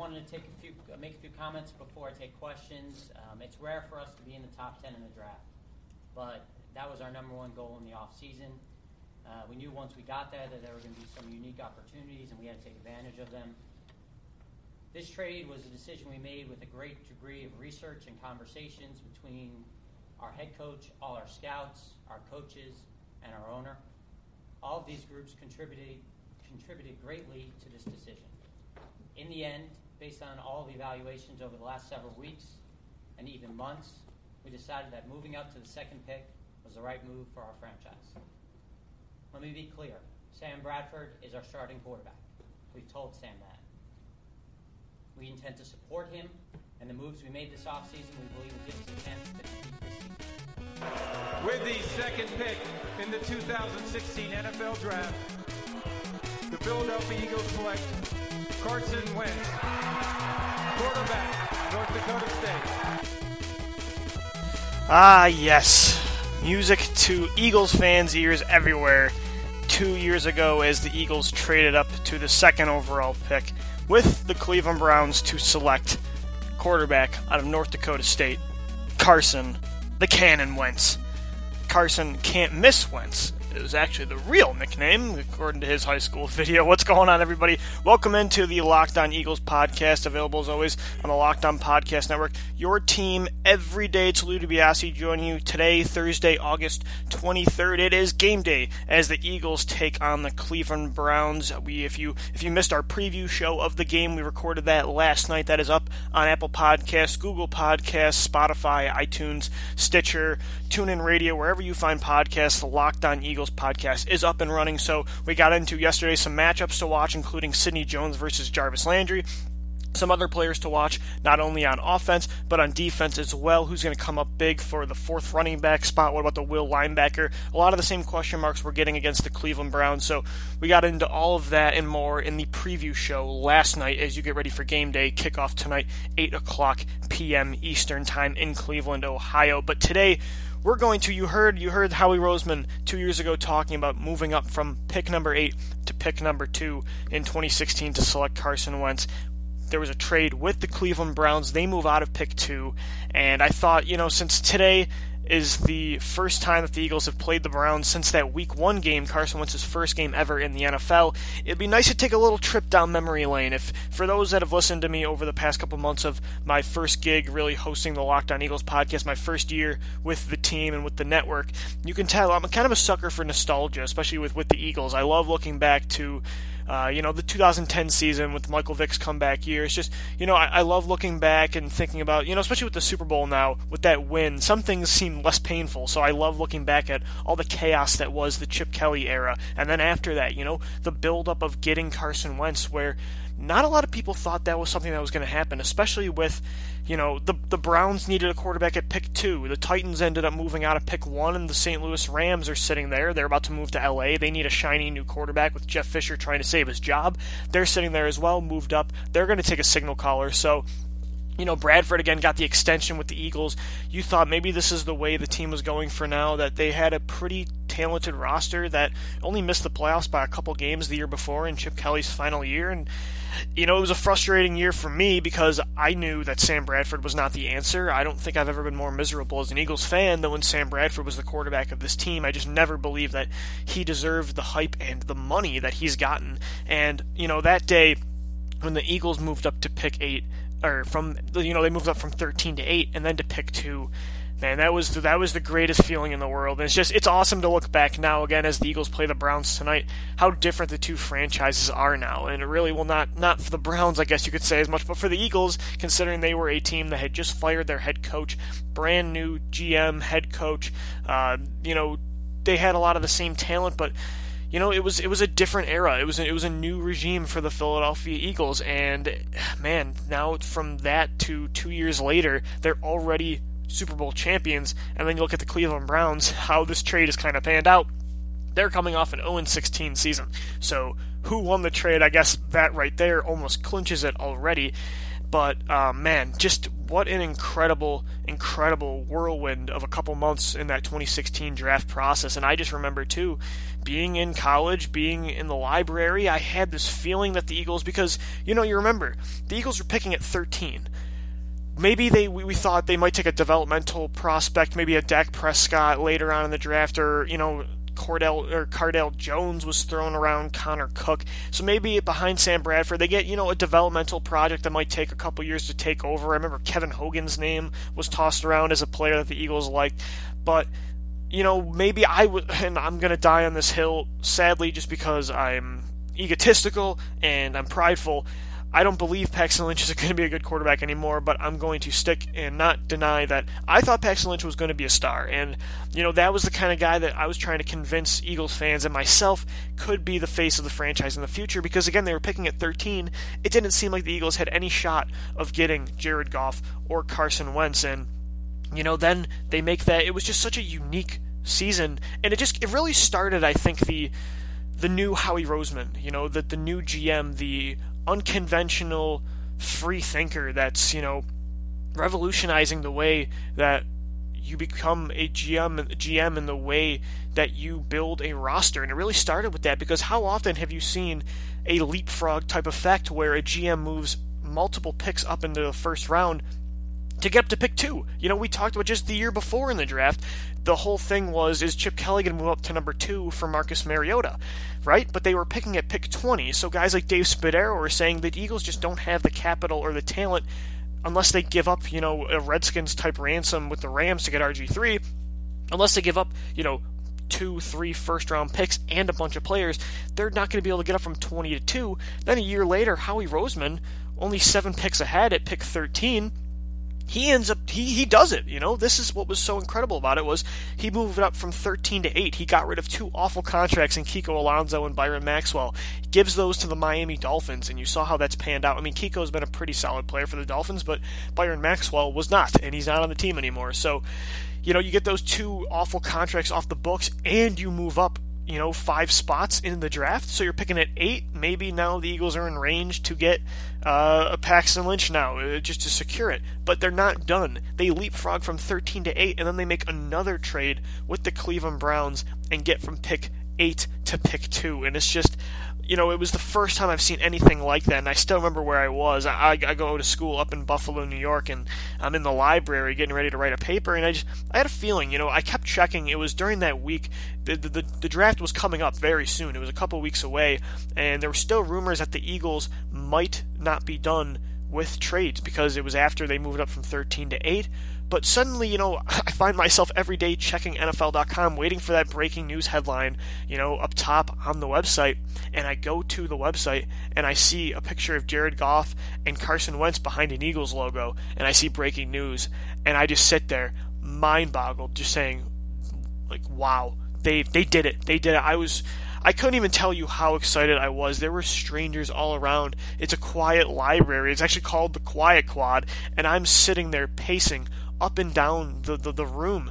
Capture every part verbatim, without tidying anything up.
wanted to take a few, make a few comments before I take questions. Um, it's rare for us to be in the top ten in the draft, but that was our number one goal in the off season. Uh, we knew once we got there that there were going to be some unique opportunities, and we had to take advantage of them. This trade was a decision we made with a great degree of research and conversations between our head coach, all our scouts, our coaches, and our owner. All of these groups contributed contributed greatly to this decision. In the end, based on all the evaluations over the last several weeks and even months, we decided that moving up to the second pick was the right move for our franchise. Let me be clear. Sam Bradford is our starting quarterback. We've told Sam that. We intend to support him, and the moves we made this offseason we believe will give us a chance to compete this season. With the second pick in the two thousand sixteen N F L Draft, the Philadelphia Eagles select Carson Wentz, quarterback, North Dakota State. Ah, yes. Music to Eagles fans' ears everywhere. Two years ago, as the Eagles traded up to the second overall pick with the Cleveland Browns to select quarterback out of North Dakota State, Carson the Cannon Wentz. Carson can't miss Wentz. It was actually the real nickname, according to his high school video. What's going on, everybody? Welcome into the Locked On Eagles podcast, available as always on the Locked On Podcast Network. Your team every day. It's Lou DiBiase joining you today, Thursday, August twenty-third. It is game day as the Eagles take on the Cleveland Browns. We, if you if you missed our preview show of the game, we recorded that last night. That is up on Apple Podcasts, Google Podcasts, Spotify, iTunes, Stitcher, TuneIn Radio, wherever you find podcasts. The Locked On Eagles podcast is up and running. So we got into yesterday some matchups to watch, including Sidney Jones versus Jarvis Landry. Some other players to watch, not only on offense, but on defense as well. Who's going to come up big for the fourth running back spot? What about the will linebacker? A lot of the same question marks we're getting against the Cleveland Browns. So we got into all of that and more in the preview show last night as you get ready for game day. Kickoff tonight, eight o'clock p.m. Eastern time in Cleveland, Ohio. But today, we're going to, you heard you heard Howie Roseman two years ago talking about moving up from pick number eight to pick number two in twenty sixteen to select Carson Wentz. There was a trade with the Cleveland Browns. They move out of pick two, and I thought, you know, since today is the first time that the Eagles have played the Browns since that week one game, Carson Wentz's first game ever in the N F L, it'd be nice to take a little trip down memory lane. If for those that have listened to me over the past couple months of my first gig really hosting the Locked On Eagles podcast, my first year with the team and with the network, you can tell I'm kind of a sucker for nostalgia, especially with, with the Eagles. I love looking back to Uh, you know, the two thousand ten season with Michael Vick's comeback year. It's just, you know, I, I love looking back and thinking about, you know, especially with the Super Bowl now, with that win, some things seem less painful. So I love looking back at all the chaos that was the Chip Kelly era. And then after that, you know, the buildup of getting Carson Wentz, where not a lot of people thought that was something that was going to happen, especially with, you know, the the Browns needed a quarterback at pick two. The Titans ended up moving out of pick one, and the Saint Louis Rams are sitting there. They're about to move to L A. They need a shiny new quarterback with Jeff Fisher trying to save his job. They're sitting there as well, moved up. They're going to take a signal caller. So, you know, Bradford again got the extension with the Eagles. You thought maybe this is the way the team was going for now, that they had a pretty talented roster that only missed the playoffs by a couple games the year before in Chip Kelly's final year. And, you know, it was a frustrating year for me because I knew that Sam Bradford was not the answer. I don't think I've ever been more miserable as an Eagles fan than when Sam Bradford was the quarterback of this team. I just never believed that he deserved the hype and the money that he's gotten. And, you know, that day when the Eagles moved up to pick eight, or from, you know, they moved up from thirteen to eight and then to pick two. Man, that was that was the greatest feeling in the world. And it's just, it's awesome to look back now again as the Eagles play the Browns tonight, how different the two franchises are now. And it really will not, not for the Browns, I guess you could say as much, but for the Eagles, considering they were a team that had just fired their head coach, brand new G M, head coach. Uh, you know, they had a lot of the same talent, but you know, it was it was a different era. It was a, it was a new regime for the Philadelphia Eagles, and man, now from that to two years later, they're already Super Bowl champions. And then you look at the Cleveland Browns, how this trade has kind of panned out. They're coming off an oh and sixteen season. So who won the trade? I guess that right there almost clinches it already. But, uh, man, just what an incredible, incredible whirlwind of a couple months in that twenty sixteen draft process. And I just remember, too, being in college, being in the library, I had this feeling that the Eagles, because, you know, you remember, the Eagles were picking at thirteen. Maybe they we, we thought they might take a developmental prospect, maybe a Dak Prescott later on in the draft, or, you know, Cordell or Cardale Jones was thrown around, Connor Cook. So maybe behind Sam Bradford, they get, you know, a developmental project that might take a couple years to take over. I remember Kevin Hogan's name was tossed around as a player that the Eagles liked. But, you know, maybe I would, and I'm going to die on this hill, sadly, just because I'm egotistical and I'm prideful. I don't believe Paxton Lynch is going to be a good quarterback anymore, but I'm going to stick and not deny that I thought Paxton Lynch was going to be a star. And, you know, that was the kind of guy that I was trying to convince Eagles fans and myself could be the face of the franchise in the future, because, again, they were picking at thirteen. It didn't seem like the Eagles had any shot of getting Jared Goff or Carson Wentz. And, you know, then they make that. It was just such a unique season. And it just, it really started, I think, the the new Howie Roseman, you know, the, the new G M, the unconventional free thinker that's, you know, revolutionizing the way that you become a G M, G M in the way that you build a roster. And it really started with that, because how often have you seen a leapfrog type effect where a G M moves multiple picks up into the first round to get up to pick two? You know, we talked about just the year before in the draft, the whole thing was, is Chip Kelly going to move up to number two for Marcus Mariota, right? But they were picking at pick twenty, so guys like Dave Spadaro were saying that Eagles just don't have the capital or the talent unless they give up, you know, a Redskins-type ransom with the Rams to get R G three, unless they give up, you know, two, three first-round picks and a bunch of players, they're not going to be able to get up from twenty to two. Then a year later, Howie Roseman, only seven picks ahead at pick thirteen, he ends up, he, he does it, you know. This is what was so incredible about it, was he moved it up from thirteen to eight. He got rid of two awful contracts in Kiko Alonso and Byron Maxwell. Gives those to the Miami Dolphins, and you saw how that's panned out. I mean, Kiko's been a pretty solid player for the Dolphins, but Byron Maxwell was not, and he's not on the team anymore. So, you know, you get those two awful contracts off the books, and you move up, you know, five spots in the draft. So you're picking at eight. Maybe now the Eagles are in range to get uh, a Paxton Lynch now, uh, just to secure it. But they're not done. They leapfrog from thirteen to eight, and then they make another trade with the Cleveland Browns and get from pick eight to pick two. And it's just, you know, it was the first time I've seen anything like that, and I still remember where I was. I, I go to school up in Buffalo, New York, and I'm in the library getting ready to write a paper, and I just, I had a feeling, you know, I kept checking. It was during that week, the, the, the draft was coming up very soon. It was a couple weeks away, and there were still rumors that the Eagles might not be done with trades, because it was after they moved up from thirteen to eight. But suddenly, you know, I find myself every day checking N F L dot com, waiting for that breaking news headline, you know, up top on the website. And I go to the website, and I see a picture of Jared Goff and Carson Wentz behind an Eagles logo, and I see breaking news. And I just sit there, mind-boggled, just saying, like, wow, they they did it. They did it. I was... I couldn't even tell you how excited I was. There were strangers all around. It's a quiet library. It's actually called the Quiet Quad, and I'm sitting there pacing up and down the, the, the room,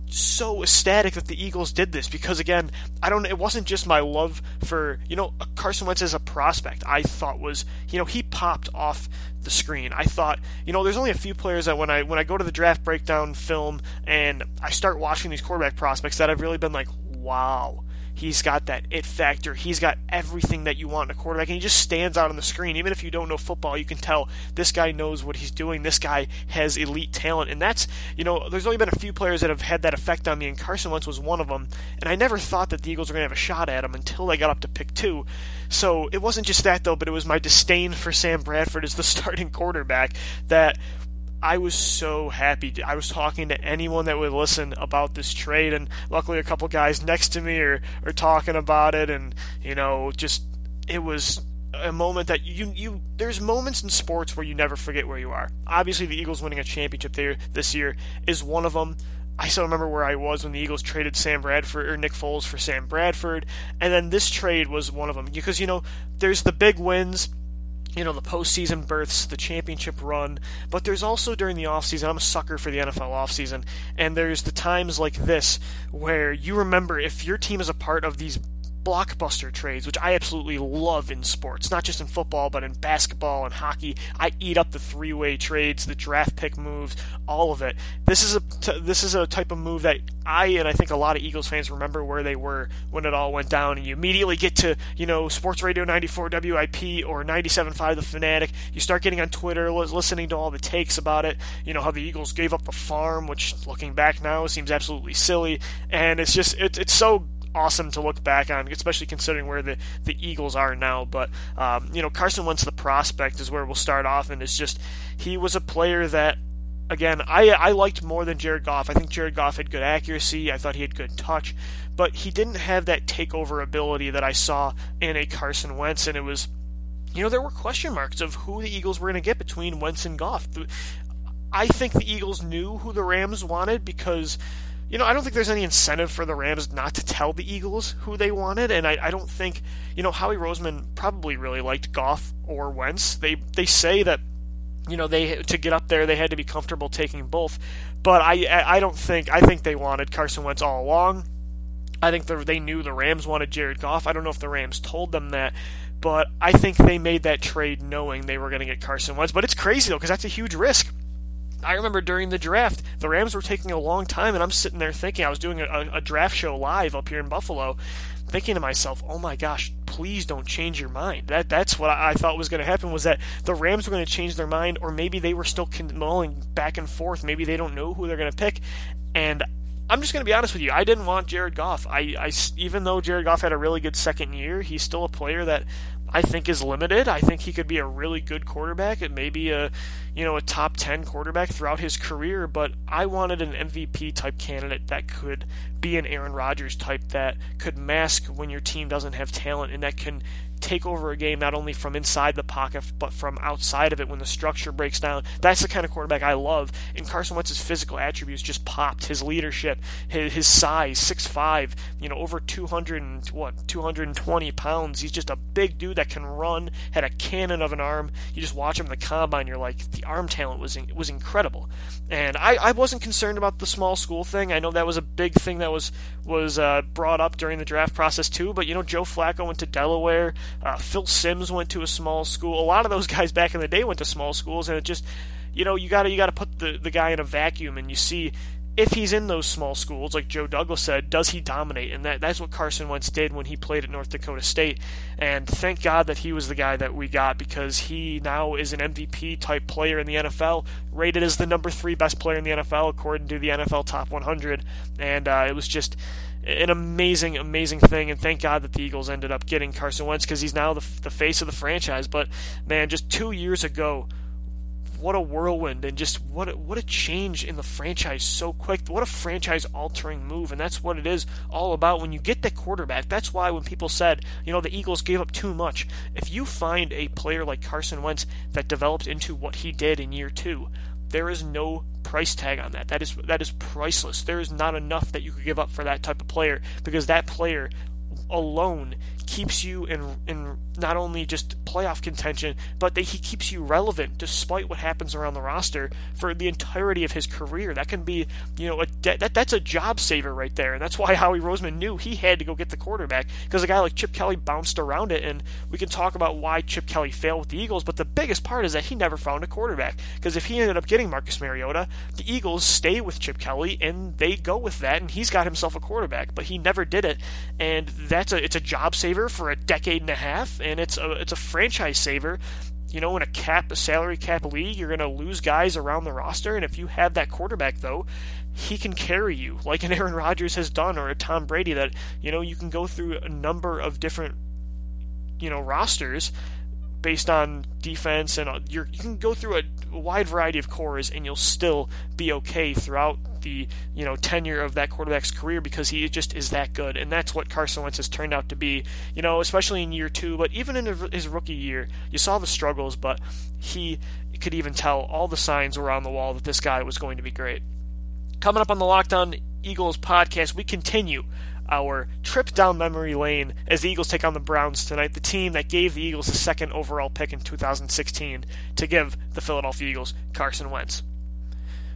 so ecstatic that the Eagles did this, because, again, I don't. It wasn't just my love for, you know, Carson Wentz as a prospect. I thought was, you know, he popped off the screen. I thought, you know, there's only a few players that when I when I go to the draft breakdown film and I start watching these quarterback prospects that I've really been like, wow. He's got that it factor. He's got everything that you want in a quarterback, and he just stands out on the screen. Even if you don't know football, you can tell this guy knows what he's doing. This guy has elite talent, and that's, you know, there's only been a few players that have had that effect on me, and Carson Wentz was one of them, and I never thought that the Eagles were going to have a shot at him until they got up to pick two. So it wasn't just that, though, but it was my disdain for Sam Bradford as the starting quarterback that I was so happy. I was talking to anyone that would listen about this trade, and luckily a couple guys next to me are, are talking about it, and, you know, just, it was a moment that you, you, there's moments in sports where you never forget where you are. Obviously, the Eagles winning a championship there this year is one of them. I still remember where I was when the Eagles traded Sam Bradford, or Nick Foles for Sam Bradford, and then this trade was one of them, because, you know, there's the big wins, you know, the postseason berths, the championship run, but there's also during the offseason, I'm a sucker for the N F L offseason, and there's the times like this where you remember if your team is a part of these blockbuster trades, which I absolutely love in sports, not just in football, but in basketball and hockey. I eat up the three-way trades, the draft pick moves, all of it. This is a t- this is a type of move that I and I think a lot of Eagles fans remember where they were when it all went down, and you immediately get to, you know, Sports Radio ninety-four W I P or ninety-seven point five The Fanatic. You start getting on Twitter, listening to all the takes about it, you know, how the Eagles gave up the farm, which looking back now seems absolutely silly, and it's just, it, it's so awesome to look back on, especially considering where the, the Eagles are now. But, um, you know, Carson Wentz, the prospect, is where we'll start off, and it's just, he was a player that, again, I, I liked more than Jared Goff. I think Jared Goff had good accuracy. I thought he had good touch, but he didn't have that takeover ability that I saw in a Carson Wentz, and it was, you know, there were question marks of who the Eagles were going to get between Wentz and Goff. I think the Eagles knew who the Rams wanted because, you know, I don't think there's any incentive for the Rams not to tell the Eagles who they wanted, and I, I don't think, you know, Howie Roseman probably really liked Goff or Wentz. They they say that, you know, they to get up there they had to be comfortable taking both, but I I don't think I think they wanted Carson Wentz all along. I think they knew the Rams wanted Jared Goff. I don't know if the Rams told them that, but I think they made that trade knowing they were going to get Carson Wentz. But it's crazy though, because that's a huge risk. I remember during the draft, the Rams were taking a long time, and I'm sitting there thinking, I was doing a, a draft show live up here in Buffalo, thinking to myself, oh my gosh, please don't change your mind. That That's what I, I thought was going to happen, was that the Rams were going to change their mind, or maybe they were still mulling back and forth. Maybe they don't know who they're going to pick. And I'm just going to be honest with you, I didn't want Jared Goff. I, I, even though Jared Goff had a really good second year, he's still a player that I think is limited. I think he could be a really good quarterback and maybe a, you know, a top ten quarterback throughout his career, but I wanted an M V P type candidate that could be an Aaron Rodgers type, that could mask when your team doesn't have talent, and that can take over a game not only from inside the pocket but from outside of it when the structure breaks down. That's the kind of quarterback I love, and Carson Wentz's physical attributes just popped. His leadership, his, his size, six five, you know, over two hundred and what, two hundred twenty pounds. He's just a big dude that can run, had a cannon of an arm. You just watch him in the combine, you're like, the arm talent was was incredible. And I, I wasn't concerned about the small school thing. I know that was a big thing that was was uh, brought up during the draft process too, but you know, Joe Flacco went to Delaware, uh, Phil Simms went to a small school. A lot of those guys back in the day went to small schools, and it just, you know, you gotta you gotta put the, the guy in a vacuum, and you see if he's in those small schools, like Joe Douglas said, does he dominate? And that that's what Carson Wentz did when he played at North Dakota State. And thank God that he was the guy that we got, because he now is an M V P type player in the N F L, rated as the number three best player in the N F L according to the N F L Top one hundred. And uh, it was just an amazing, amazing thing. And thank God that the Eagles ended up getting Carson Wentz, because he's now the, the face of the franchise. But man, just two years ago, what a whirlwind, and just what a, what a change in the franchise so quick. What a franchise-altering move, and that's what it is all about when you get the quarterback. That's why when people said, you know, the Eagles gave up too much, if you find a player like Carson Wentz that developed into what he did in year two, there is no price tag on that. That is that is priceless. There is not enough that you could give up for that type of player, because that player alone keeps you in in not only just playoff contention, but that he keeps you relevant despite what happens around the roster for the entirety of his career. That can be, you know, a that that's a job saver right there, and that's why Howie Roseman knew he had to go get the quarterback, because a guy like Chip Kelly bounced around it. And we can talk about why Chip Kelly failed with the Eagles, but the biggest part is that he never found a quarterback, because if he ended up getting Marcus Mariota, the Eagles stay with Chip Kelly and they go with that, and he's got himself a quarterback, but he never did it. And that's a it's a job saver for a decade and a half, and it's a it's a franchise saver. You know, in a cap, a salary cap league, you're going to lose guys around the roster, and if you have that quarterback, though, he can carry you like an Aaron Rodgers has done, or a Tom Brady, that, you know, you can go through a number of different, you know, rosters based on defense, and you're, you can go through a wide variety of cores, and you'll still be okay throughout the, you know, tenure of that quarterback's career, because he just is that good. And that's what Carson Wentz has turned out to be, you know, especially in year two, but even in his rookie year, you saw the struggles, but he could even tell all the signs were on the wall that this guy was going to be great. Coming up on the Locked On Eagles podcast, we continue our trip down memory lane as the Eagles take on the Browns tonight, the team that gave the Eagles the second overall pick in two thousand sixteen to give the Philadelphia Eagles Carson Wentz.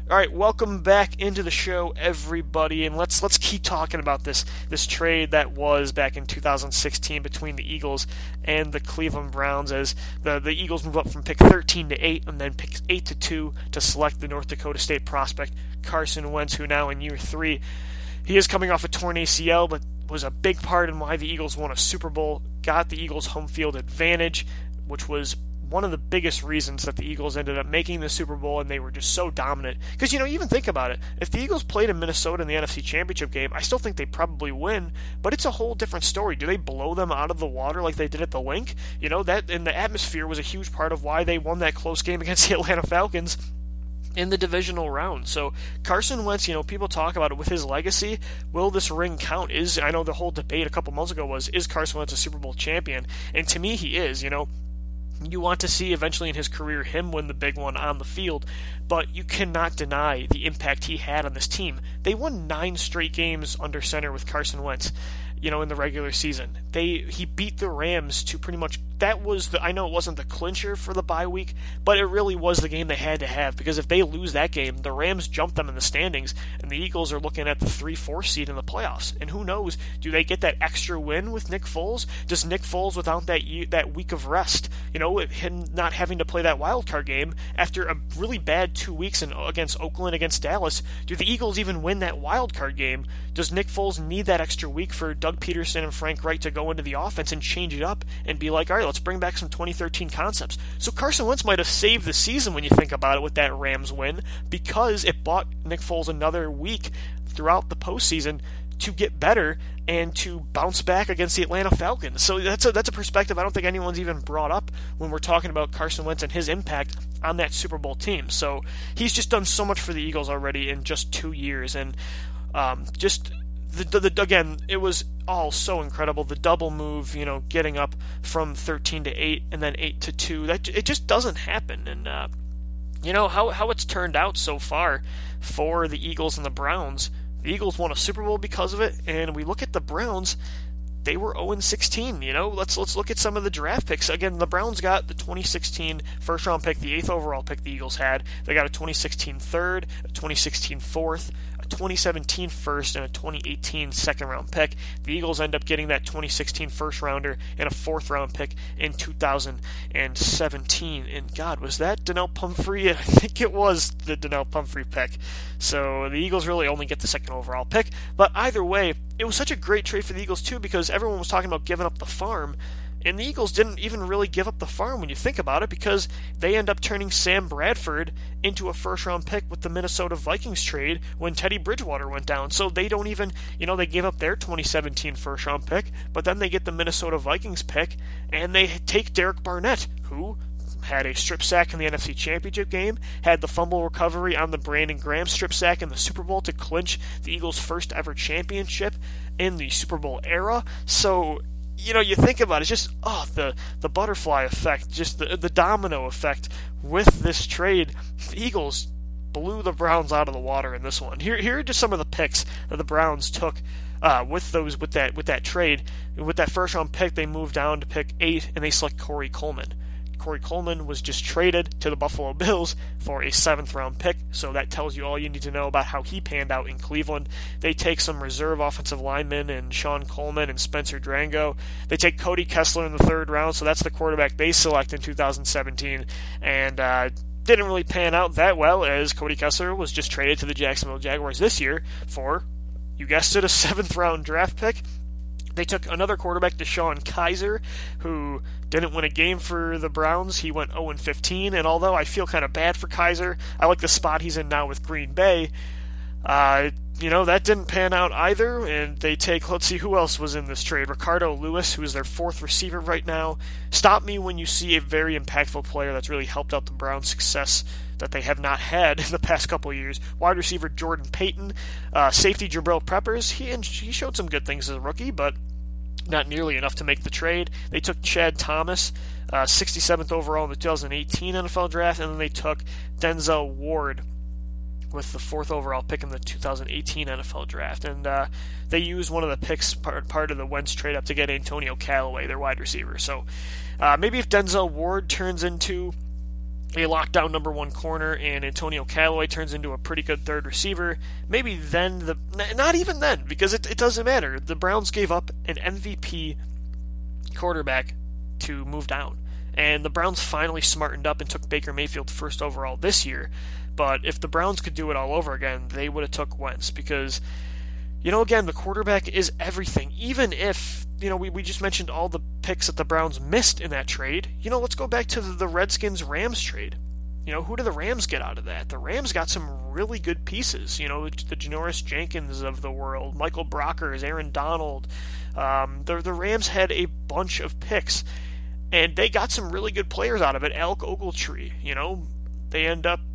All right, welcome back into the show, everybody, and let's let's keep talking about this this trade that was back in two thousand sixteen between the Eagles and the Cleveland Browns, as the the Eagles move up from pick thirteen to eight, and then pick eight to two to select the North Dakota State prospect Carson Wentz, who now in year three, he is coming off a torn A C L, but was a big part in why the Eagles won a Super Bowl, got the Eagles home field advantage, which was one of the biggest reasons that the Eagles ended up making the Super Bowl, and they were just so dominant. Because, you know, even think about it. If the Eagles played in Minnesota in the N F C Championship game, I still think they probably win, but it's a whole different story. Do they blow them out of the water like they did at the Link? You know, that, and the atmosphere was a huge part of why they won that close game against the Atlanta Falcons in the divisional round. So Carson Wentz, you know, people talk about it with his legacy. Will this ring count? Is I know the whole debate a couple months ago was, is Carson Wentz a Super Bowl champion? And to me, he is. You know, you want to see eventually in his career him win the big one on the field, but you cannot deny the impact he had on this team. They won nine straight games under center with Carson Wentz, you know, in the regular season. They he beat the Rams to pretty much, that was the, I know it wasn't the clincher for the bye week, but it really was the game they had to have, because if they lose that game, the Rams jump them in the standings, and the Eagles are looking at the three four seed in the playoffs. And who knows, do they get that extra win with Nick Foles? Does Nick Foles, without that that week of rest, you know, him not having to play that wild card game after a really bad two weeks in, against Oakland, against Dallas, do the Eagles even win that wild card game? Does Nick Foles need that extra week for Doug Peterson and Frank Reich to go into the offense and change it up and be like, all right, let's bring back some twenty thirteen concepts? So Carson Wentz might have saved the season when you think about it with that Rams win, because it bought Nick Foles another week throughout the postseason to get better and to bounce back against the Atlanta Falcons. So that's a that's a perspective I don't think anyone's even brought up when we're talking about Carson Wentz and his impact on that Super Bowl team. So he's just done so much for the Eagles already in just two years, and um, just the, the, the again, it was all so incredible. The double move, you know, getting up from thirteen to eight and then eight to two. That it just doesn't happen, and uh, you know how how it's turned out so far for the Eagles and the Browns. The Eagles won a Super Bowl because of it, and we look at the Browns, they were oh and sixteen, you know? Let's let's look at some of the draft picks. Again, the Browns got the twenty sixteen first-round pick, the eighth overall pick the Eagles had. They got a twenty sixteen third, a twenty sixteen fourth, a twenty seventeen first, and a twenty eighteen second-round pick. The Eagles end up getting that twenty sixteen first-rounder and a fourth-round pick in two thousand seventeen. And God, was that Donnell Pumphrey? I think it was the Donnell Pumphrey pick. So the Eagles really only get the second overall pick. But either way, it was such a great trade for the Eagles too, because everyone was talking about giving up the farm, and the Eagles didn't even really give up the farm when you think about it, because they end up turning Sam Bradford into a first-round pick with the Minnesota Vikings trade when Teddy Bridgewater went down. So they don't even, you know, they gave up their twenty seventeen first-round pick, but then they get the Minnesota Vikings pick, and they take Derek Barnett, who had a strip sack in the N F C Championship game, had the fumble recovery on the Brandon Graham strip sack in the Super Bowl to clinch the Eagles' first ever championship in the Super Bowl era. So, you know, you think about it, it's just, oh, the, the butterfly effect, just the, the domino effect with this trade. The Eagles blew the Browns out of the water in this one. Here, here are just some of the picks that the Browns took uh, with those with that with that trade. With that first round pick, they moved down to pick eight, and they select Corey Coleman. Corey Coleman was just traded to the Buffalo Bills for a seventh round pick, so that tells you all you need to know about how he panned out in Cleveland. They take some reserve offensive linemen and Sean Coleman and Spencer Drango. They take Cody Kessler in the third round, so that's the quarterback they select in two thousand seventeen, and uh, didn't really pan out that well, as Cody Kessler was just traded to the Jacksonville Jaguars this year for, you guessed it, a seventh round draft pick. They took another quarterback, DeShone Kizer, who didn't win a game for the Browns. He went oh and fifteen, and although I feel kind of bad for Kizer, I like the spot he's in now with Green Bay. Uh, you know, that didn't pan out either, and they take, let's see, who else was in this trade? Ricardo Lewis, who is their fourth receiver right now. Stop me when you see a very impactful player that's really helped out the Browns' success that they have not had in the past couple of years. Wide receiver Jordan Payton, uh, safety Jabril Peppers. He and he showed some good things as a rookie, but not nearly enough to make the trade. They took Chad Thomas, uh, sixty-seventh overall in the two thousand eighteen N F L Draft, and then they took Denzel Ward with the fourth overall pick in the two thousand eighteen N F L Draft. And uh, they used one of the picks, part, part of the Wentz trade up, to get Antonio Callaway, their wide receiver. So uh, maybe if Denzel Ward turns into a lockdown number one corner and Antonio Callaway turns into a pretty good third receiver, maybe then the not even then, because it, it doesn't matter. The Browns gave up an M V P quarterback to move down, and the Browns finally smartened up and took Baker Mayfield first overall this year. But if the Browns could do it all over again, they would have took Wentz, because, you know, again, the quarterback is everything. Even if, you know, we, we just mentioned all the picks that the Browns missed in that trade. You know, let's go back to the, the Redskins-Rams trade. You know, who do the Rams get out of that? The Rams got some really good pieces. You know, the Janoris Jenkins of the world, Michael Brockers, Aaron Donald. Um, the, the Rams had a bunch of picks, and they got some really good players out of it. Alec Ogletree, you know, they end up,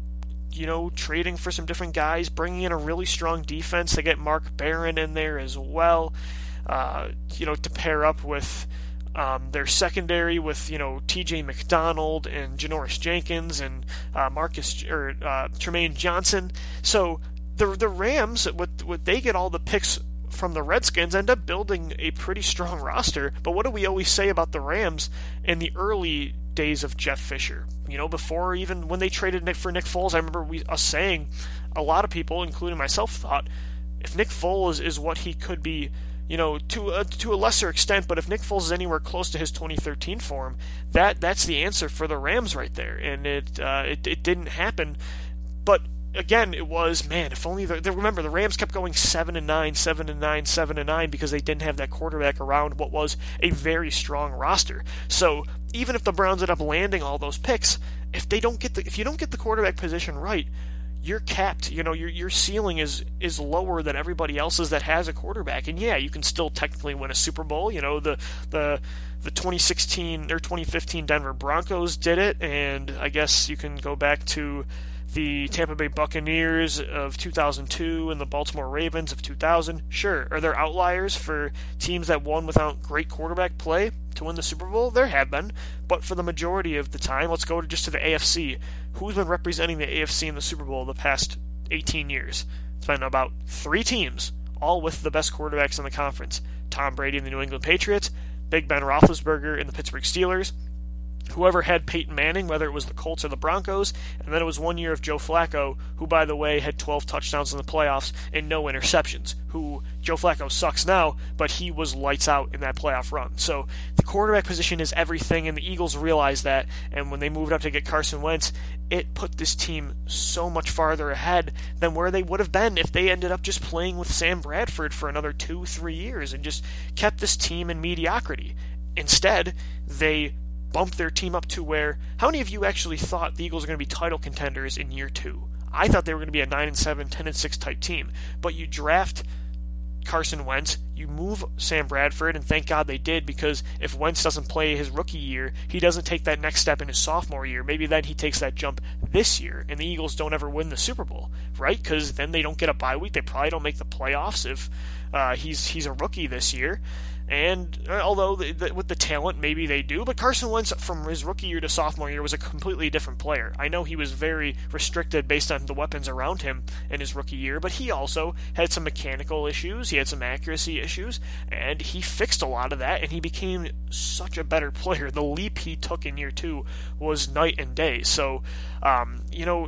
you know, trading for some different guys, bringing in a really strong defense. They get Mark Barron in there as well, uh, you know, to pair up with um, their secondary with, you know, T J McDonald and Janoris Jenkins and uh, Marcus or uh, Tremaine Johnson. So the the Rams, what what they get all the picks from the Redskins, end up building a pretty strong roster. But what do we always say about the Rams in the early days of Jeff Fisher? You know, before even when they traded Nick for Nick Foles, I remember we us saying, a lot of people, including myself, thought if Nick Foles is what he could be, you know, to a, to a lesser extent, but if Nick Foles is anywhere close to his twenty thirteen form, that that's the answer for the Rams right there. And it uh, it, it didn't happen. But again, it was, man, if only the, remember the Rams kept going seven and nine, seven and nine, seven and nine because they didn't have that quarterback around what was a very strong roster. So even if the Browns end up landing all those picks, if they don't get the if you don't get the quarterback position right, you're capped. You know, your your ceiling is is lower than everybody else's that has a quarterback. And yeah, you can still technically win a Super Bowl. You know, the the the twenty sixteen or twenty fifteen Denver Broncos did it, and I guess you can go back to the Tampa Bay Buccaneers of two thousand two and the Baltimore Ravens of two thousand. Sure, are there outliers for teams that won without great quarterback play to win the Super Bowl? There have been, but for the majority of the time, let's go to just to the A F C. Who's been representing the A F C in the Super Bowl the past eighteen years? It's been about three teams, all with the best quarterbacks in the conference. Tom Brady and the New England Patriots, Big Ben Roethlisberger and the Pittsburgh Steelers, whoever had Peyton Manning, whether it was the Colts or the Broncos, and then it was one year of Joe Flacco, who, by the way, had twelve touchdowns in the playoffs and no interceptions, who Joe Flacco sucks now, but he was lights out in that playoff run. So the quarterback position is everything, and the Eagles realized that, and when they moved up to get Carson Wentz, it put this team so much farther ahead than where they would have been if they ended up just playing with Sam Bradford for another two, three years and just kept this team in mediocrity. Instead, they bumped their team up to where, how many of you actually thought the Eagles were going to be title contenders in year two? I thought they were going to be a nine and seven, ten and six type team. But you draft Carson Wentz, you move Sam Bradford, and thank God they did, because if Wentz doesn't play his rookie year, he doesn't take that next step in his sophomore year. Maybe then he takes that jump this year, and the Eagles don't ever win the Super Bowl, right? Because then they don't get a bye week. They probably don't make the playoffs if uh, he's he's a rookie this year. And uh, although the, the, with the talent, maybe they do, but Carson Wentz from his rookie year to sophomore year was a completely different player. I know he was very restricted based on the weapons around him in his rookie year, but he also had some mechanical issues, he had some accuracy issues, and he fixed a lot of that, and he became such a better player. The leap he took in year two was night and day. So, um, you know,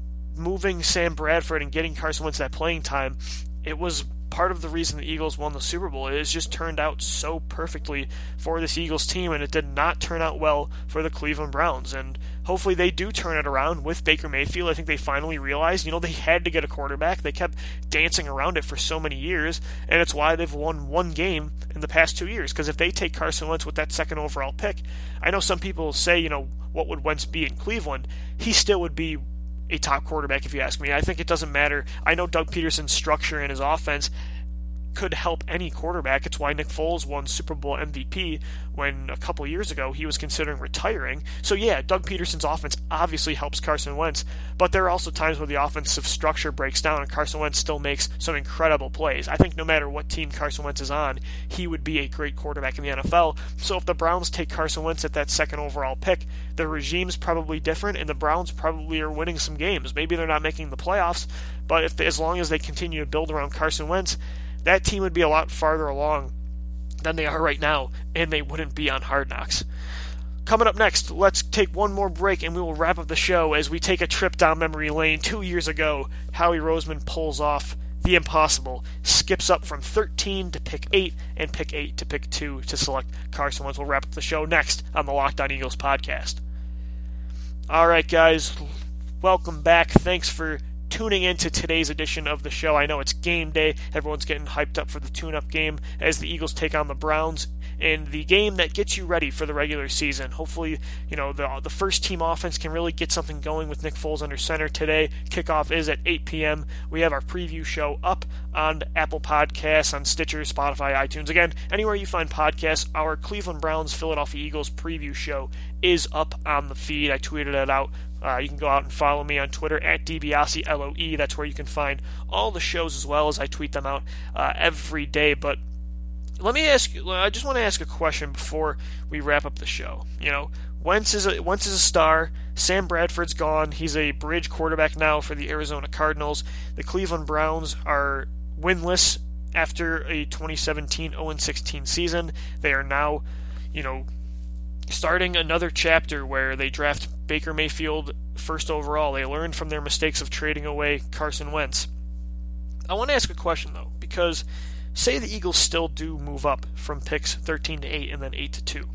moving Sam Bradford and getting Carson Wentz that playing time, it was part of the reason the Eagles won the Super Bowl. It has just turned out so perfectly for this Eagles team, and it did not turn out well for the Cleveland Browns. And hopefully they do turn it around with Baker Mayfield. I think they finally realized, you know, they had to get a quarterback. They kept dancing around it for so many years, and it's why they've won one game in the past two years. Because if they take Carson Wentz with that second overall pick, I know some people say, you know, what would Wentz be in Cleveland? He still would be a top quarterback, if you ask me. I think it doesn't matter. I know Doug Peterson's structure and his offense could help any quarterback. It's why Nick Foles won Super Bowl M V P when a couple years ago he was considering retiring. So yeah, Doug Peterson's offense obviously helps Carson Wentz, but there are also times where the offensive structure breaks down and Carson Wentz still makes some incredible plays. I think no matter what team Carson Wentz is on, he would be a great quarterback in the N F L. So if the Browns take Carson Wentz at that second overall pick, the regime's probably different, and the Browns probably are winning some games. Maybe they're not making the playoffs, but if they, as long as they continue to build around Carson Wentz, that team would be a lot farther along than they are right now, and they wouldn't be on Hard Knocks. Coming up next, let's take one more break and we will wrap up the show as we take a trip down memory lane. Two years ago, Howie Roseman pulls off the impossible, skips up from thirteen to pick eight, and pick eight to pick two to select Carson Wentz. We'll wrap up the show next on the Locked On Eagles podcast. All right, guys, welcome back. Thanks for tuning in to today's edition of the show. I know it's game day. Everyone's getting hyped up for the tune-up game as the Eagles take on the Browns in the game that gets you ready for the regular season. Hopefully, you know, the the first team offense can really get something going with Nick Foles under center today. Kickoff is at eight p.m. We have our preview show up on Apple Podcasts, on Stitcher, Spotify, iTunes. Again, anywhere you find podcasts, our Cleveland Browns Philadelphia Eagles preview show is up on the feed. I tweeted it out. Uh, you can go out and follow me on Twitter at DiBiase, L O E. That's where you can find all the shows as well as I tweet them out uh, every day. But let me ask you, I just want to ask a question before we wrap up the show. You know, Wentz is a, Wentz is a star. Sam Bradford's gone. He's a bridge quarterback now for the Arizona Cardinals. The Cleveland Browns are winless after a twenty seventeen oh and sixteen season. They are now, you know, starting another chapter where they draft Baker Mayfield first overall. They learned from their mistakes of trading away Carson Wentz. I want to ask a question, though, because say the Eagles still do move up from picks thirteen to eight and then eight to two.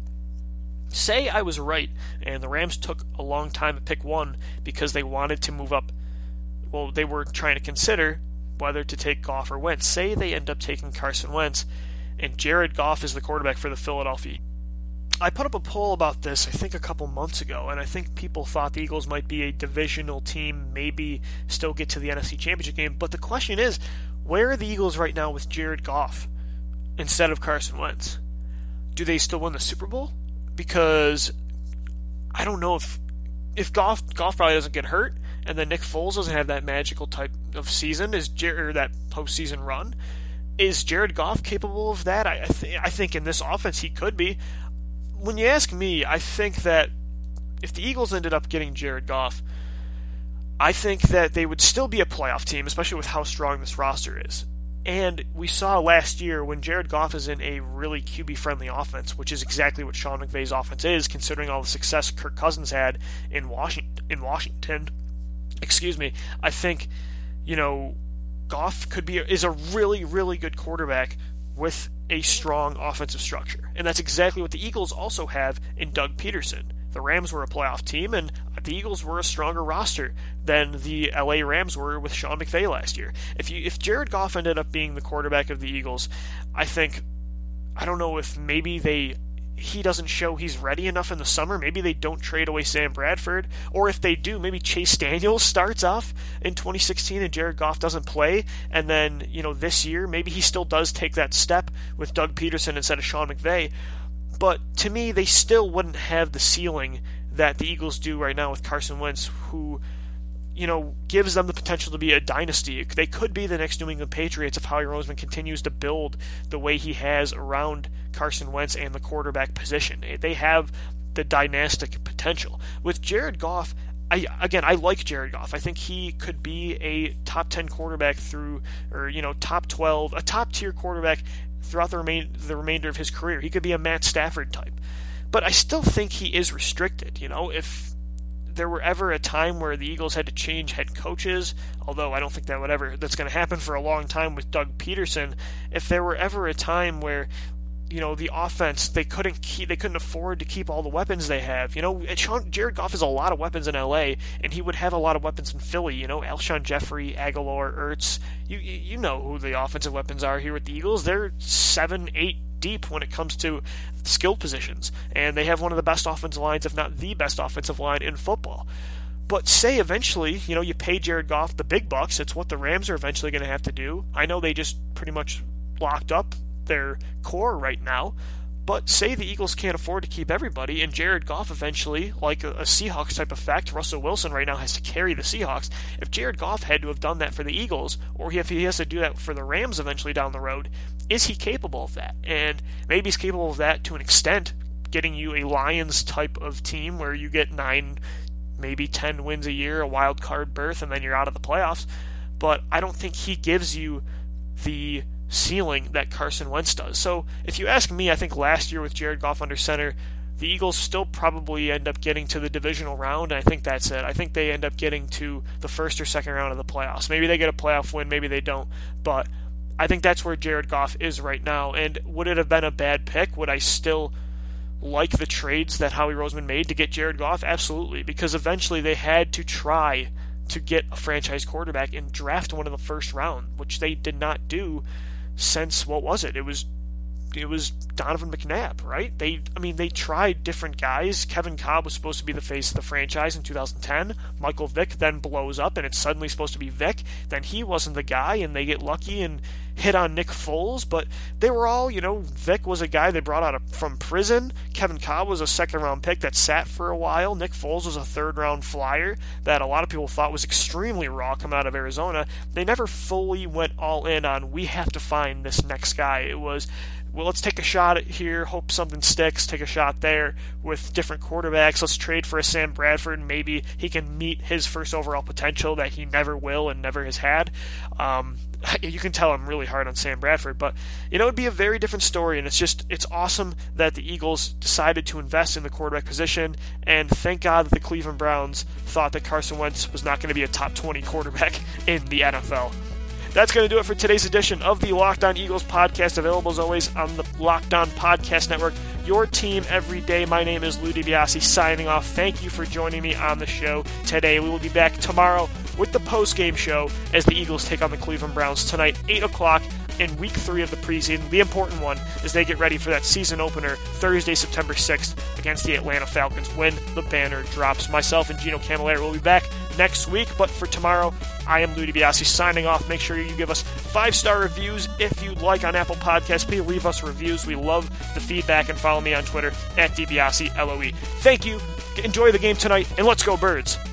Say I was right and the Rams took a long time to pick one because they wanted to move up. Well, they were trying to consider whether to take Goff or Wentz. Say they end up taking Carson Wentz and Jared Goff is the quarterback for the Philadelphia. I put up a poll about this, I think, a couple months ago, and I think people thought the Eagles might be a divisional team, maybe still get to the N F C Championship game. But the question is, where are the Eagles right now with Jared Goff instead of Carson Wentz? Do they still win the Super Bowl? Because I don't know if if Goff Goff probably doesn't get hurt, and then Nick Foles doesn't have that magical type of season, is Jer- or that postseason run. Is Jared Goff capable of that? I I, th- I think in this offense he could be. When you ask me, I think that if the Eagles ended up getting Jared Goff, I think that they would still be a playoff team, especially with how strong this roster is. And we saw last year when Jared Goff is in a really Q B-friendly offense, which is exactly what Sean McVay's offense is, considering all the success Kirk Cousins had in Washington. In Washington, excuse me. I think, you know, Goff could be a, is a really, really good quarterback with a strong offensive structure. And that's exactly what the Eagles also have in Doug Peterson. The Rams were a playoff team, and the Eagles were a stronger roster than the L A Rams were with Sean McVay last year. If you if Jared Goff ended up being the quarterback of the Eagles, I think, I don't know if maybe they he doesn't show he's ready enough in the summer. Maybe they don't trade away Sam Bradford. Or if they do, maybe Chase Daniels starts off in twenty sixteen and Jared Goff doesn't play. And then, you know, this year, maybe he still does take that step with Doug Peterson instead of Sean McVay. But to me, they still wouldn't have the ceiling that the Eagles do right now with Carson Wentz, who, you know, gives them the potential to be a dynasty. They could be the next New England Patriots if Howie Roseman continues to build the way he has around Carson Wentz and the quarterback position. They have the dynastic potential. With Jared Goff, I, again, I like Jared Goff. I think he could be a top ten quarterback through, or, you know, top twelve, a top-tier quarterback throughout the, remain, the remainder of his career. He could be a Matt Stafford type. But I still think he is restricted. You know, if there were ever a time where the Eagles had to change head coaches, although I don't think that would ever, that's going to happen for a long time with Doug Peterson, if there were ever a time where, you know, the offense, they couldn't keep, they couldn't afford to keep all the weapons they have. You know, Sean, Jared Goff has a lot of weapons in L A, and he would have a lot of weapons in Philly. You know, Alshon Jeffrey, Aguilar, Ertz. You you know who the offensive weapons are here with the Eagles. They're seven, eight deep when it comes to skilled positions, and they have one of the best offensive lines, if not the best offensive line in football. But say eventually, you know, you pay Jared Goff the big bucks. It's what the Rams are eventually going to have to do. I know they just pretty much locked up their core right now, but say the Eagles can't afford to keep everybody, and Jared Goff eventually, like a, a Seahawks type effect, Russell Wilson right now has to carry the Seahawks. If Jared Goff had to have done that for the Eagles, or if he has to do that for the Rams eventually down the road, is he capable of that? And maybe he's capable of that to an extent, getting you a Lions type of team where you get nine, maybe ten wins a year, a wild card berth, and then you're out of the playoffs. But I don't think he gives you the ceiling that Carson Wentz does. So if you ask me, I think last year with Jared Goff under center, the Eagles still probably end up getting to the divisional round, and I think that's it. I think they end up getting to the first or second round of the playoffs. Maybe they get a playoff win, maybe they don't, but I think that's where Jared Goff is right now. And would it have been a bad pick? Would I still like the trades that Howie Roseman made to get Jared Goff? Absolutely, because eventually they had to try to get a franchise quarterback and draft one in the first round, which they did not do since, what was it? It was it was Donovan McNabb, right? They, I mean, they tried different guys. Kevin Kolb was supposed to be the face of the franchise in two thousand ten. Michael Vick then blows up, and it's suddenly supposed to be Vick. Then he wasn't the guy, and they get lucky and hit on Nick Foles. But they were all, you know, Vick was a guy they brought out of, from prison. Kevin Kolb was a second-round pick that sat for a while. Nick Foles was a third-round flyer that a lot of people thought was extremely raw coming out of Arizona. They never fully went all in on, we have to find this next guy. It was, well, let's take a shot at here, hope something sticks, take a shot there with different quarterbacks. Let's trade for a Sam Bradford. Maybe he can meet his first overall potential that he never will and never has had. Um, you can tell I'm really hard on Sam Bradford, but you know, it'd be a very different story, and it's just, it's awesome that the Eagles decided to invest in the quarterback position, and thank God that the Cleveland Browns thought that Carson Wentz was not going to be a top twenty quarterback in the N F L. That's going to do it for today's edition of the Locked On Eagles podcast, available as always on the Locked On Podcast Network, your team every day. My name is Lou DiBiase, signing off. Thank you for joining me on the show today. We will be back tomorrow with the post-game show as the Eagles take on the Cleveland Browns tonight, eight o'clock in week three of the preseason, the important one, as they get ready for that season opener Thursday, September sixth against the Atlanta Falcons when the banner drops. Myself and Gino Camilleri will be back next week, but for tomorrow, I am Lou DiBiase signing off. Make sure you give us five-star reviews if you'd like on Apple Podcasts. Please leave us reviews. We love the feedback, and follow me on Twitter at DiBiase L O E. Thank you. Enjoy the game tonight, and let's go Birds.